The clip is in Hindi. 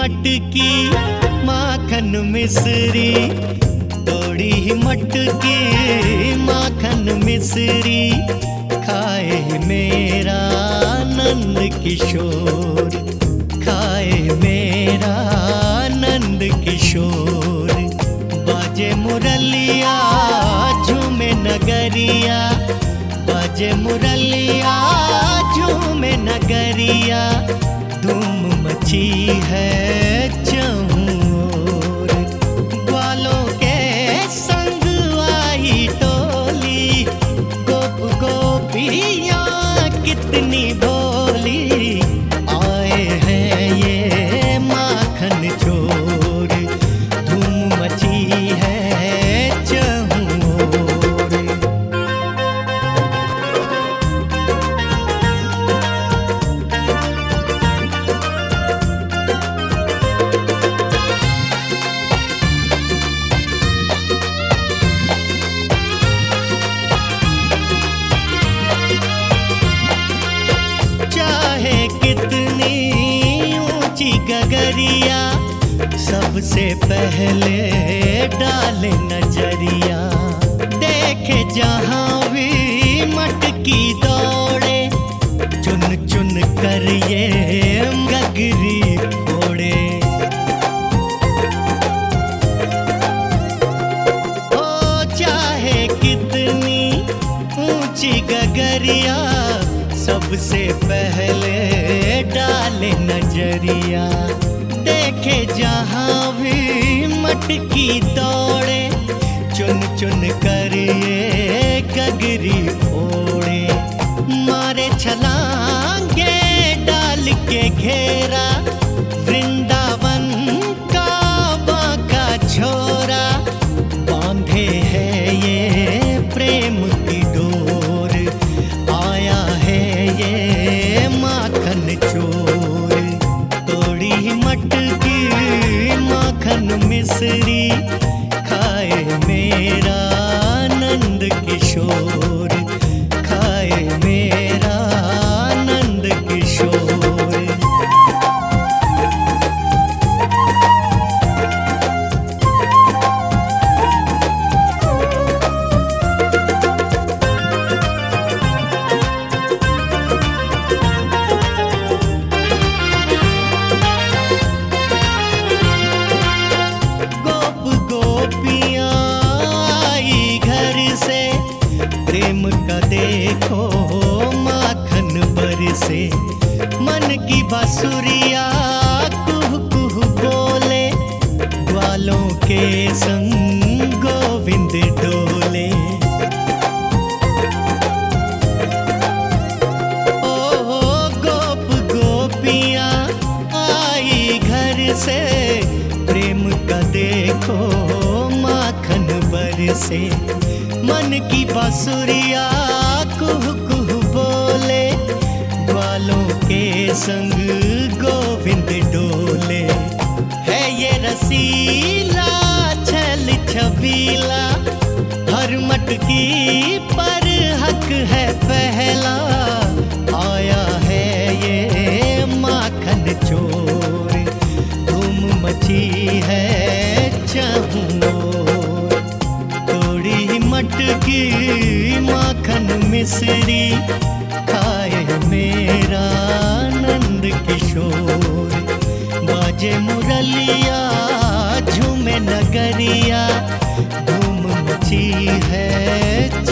मटकी माखन मिश्री, तोड़ी मटकी माखन मिश्री, खाए मेरा नंद किशोर, खाए मेरा नंद किशोर। बाजे मुरलिया झूमे नगरिया, बाजे मुरलिया झूमे नगरिया, धूम मची है चहुँ ओर। ग्वालों के संग आई टोली, गोप गोपियाँ कितनी भोली, आए हैं ये माखन चोर, धूम मची है चहुँ ओर। चाहे कितनी ऊंची गगरिया, सबसे पहले डाले नजरिया, देखे जहां भी मटकी दौड़े, चुन चुन कर ये गगरी फोड़े। ओ चाहे कितनी ऊंची गगरिया, सबसे पहले डाले नजरिया, देखे जहां भी मटकी दौड़े, चुन चुन कर ये गगरी फोड़े। मारे छलांगे डाल के घेरा, वृंदावन का बांका छोरा, बांधे है ये प्रेम की डोर, आया है ये माखन चोर। तोड़ी मटकी माखन मिश्री, खाए मेरा नंद किशोर, खाए मेरा नंद किशोर। गोप गोपियाँ आई घर से, प्रेम का देखो माखन बरसे, मन की बांसुरिया कुहू कुहू बोले, ग्वालों के संग गोविंद डोले। ओ गोप गोपियाँ आई घर से, प्रेम का देखो माखन बरसे, मन की बांसुरिया कुहू कुहू बोले, ग्वालों के संग गोविंद डोले। है ये रसीला छल छबीला, हर मटकी पर हक है पहला, आया है ये माखन चोर, धूम मची है चहुँ ओर। तोड़ी मटकी माखन मिश्री, खाए मेरा नंद किशोर। बाजे मुरलिया झूमे नगरिया, धूम मची है